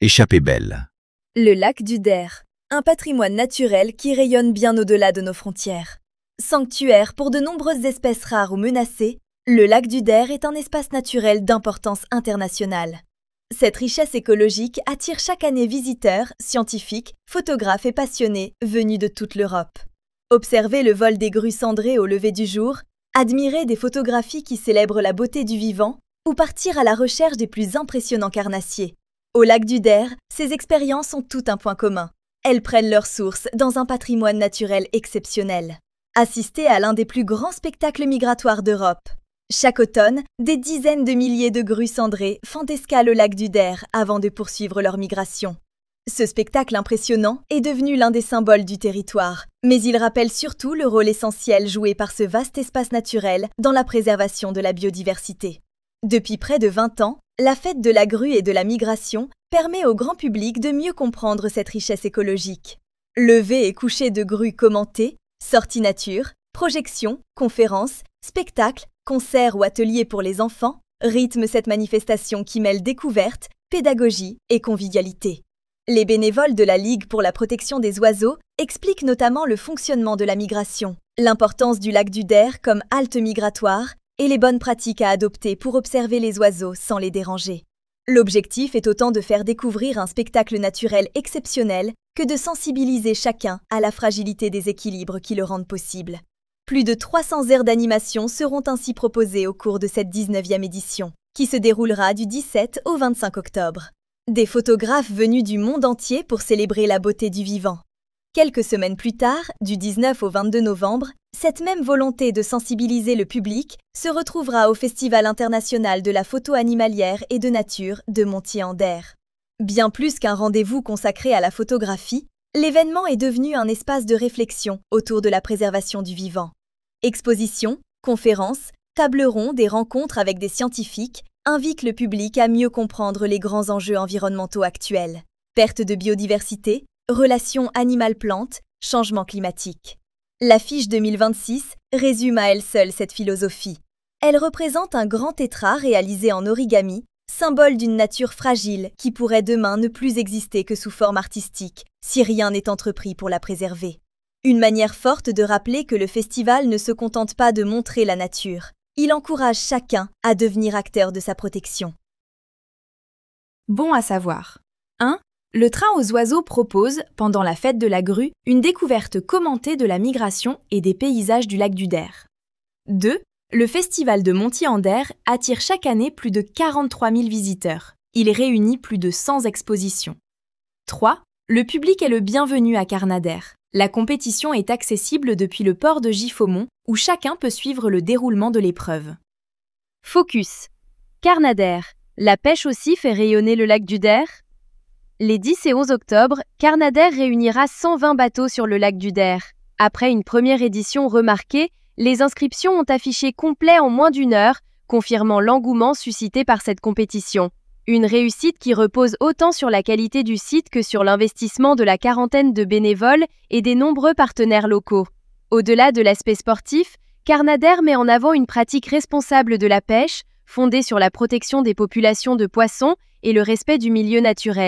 Échappée belle. Le lac du Der, un patrimoine naturel qui rayonne bien au-delà de nos frontières. Sanctuaire pour de nombreuses espèces rares ou menacées, le lac du Der est un espace naturel d'importance internationale. Cette richesse écologique attire chaque année visiteurs, scientifiques, photographes et passionnés venus de toute l'Europe. Observer le vol des grues cendrées au lever du jour, admirer des photographies qui célèbrent la beauté du vivant ou partir à la recherche des plus impressionnants carnassiers. Au lac du Der, ces expériences ont tout un point commun. Elles prennent leur source dans un patrimoine naturel exceptionnel. Assister à l'un des plus grands spectacles migratoires d'Europe. Chaque automne, des dizaines de milliers de grues cendrées font escale au lac du Der avant de poursuivre leur migration. Ce spectacle impressionnant est devenu l'un des symboles du territoire, mais il rappelle surtout le rôle essentiel joué par ce vaste espace naturel dans la préservation de la biodiversité. Depuis près de 20 ans, la fête de la grue et de la migration permet au grand public de mieux comprendre cette richesse écologique. Lever et coucher de grues commentées, sorties nature, projections, conférences, spectacles, concerts ou ateliers pour les enfants rythment cette manifestation qui mêle découverte, pédagogie et convivialité. Les bénévoles de la Ligue pour la protection des oiseaux expliquent notamment le fonctionnement de la migration, l'importance du lac du Der comme halte migratoire et les bonnes pratiques à adopter pour observer les oiseaux sans les déranger. L'objectif est autant de faire découvrir un spectacle naturel exceptionnel que de sensibiliser chacun à la fragilité des équilibres qui le rendent possible. Plus de 300 aires d'animation seront ainsi proposées au cours de cette 19e édition, qui se déroulera du 17 au 25 octobre. Des photographes venus du monde entier pour célébrer la beauté du vivant. Quelques semaines plus tard, du 19 au 22 novembre, cette même volonté de sensibiliser le public se retrouvera au Festival international de la photo animalière et de nature de Montier-en-Der. Bien plus qu'un rendez-vous consacré à la photographie, l'événement est devenu un espace de réflexion autour de la préservation du vivant. Expositions, conférences, tables rondes et rencontres avec des scientifiques invitent le public à mieux comprendre les grands enjeux environnementaux actuels. Perte de biodiversité, relations animal-plante, changement climatique. L'affiche 2026 résume à elle seule cette philosophie. Elle représente un grand tétras réalisé en origami, symbole d'une nature fragile qui pourrait demain ne plus exister que sous forme artistique si rien n'est entrepris pour la préserver. Une manière forte de rappeler que le festival ne se contente pas de montrer la nature. Il encourage chacun à devenir acteur de sa protection. Bon à savoir. 1. Le train aux oiseaux propose, pendant la fête de la grue, une découverte commentée de la migration et des paysages du lac du Der. 2. Le festival de Montier-en-Der attire chaque année plus de 43 000 visiteurs. Il réunit plus de 100 expositions. 3. Le public est le bienvenu à Carnader. La compétition est accessible depuis le port de Giffaumont, où chacun peut suivre le déroulement de l'épreuve. Focus. Carnader. La pêche aussi fait rayonner le lac du Der? Les 10 et 11 octobre, Carnader réunira 120 bateaux sur le lac du Der. Après une première édition remarquée, les inscriptions ont affiché complet en moins d'une heure, confirmant l'engouement suscité par cette compétition. Une réussite qui repose autant sur la qualité du site que sur l'investissement de la quarantaine de bénévoles et des nombreux partenaires locaux. Au-delà de l'aspect sportif, Carnader met en avant une pratique responsable de la pêche, fondée sur la protection des populations de poissons et le respect du milieu naturel.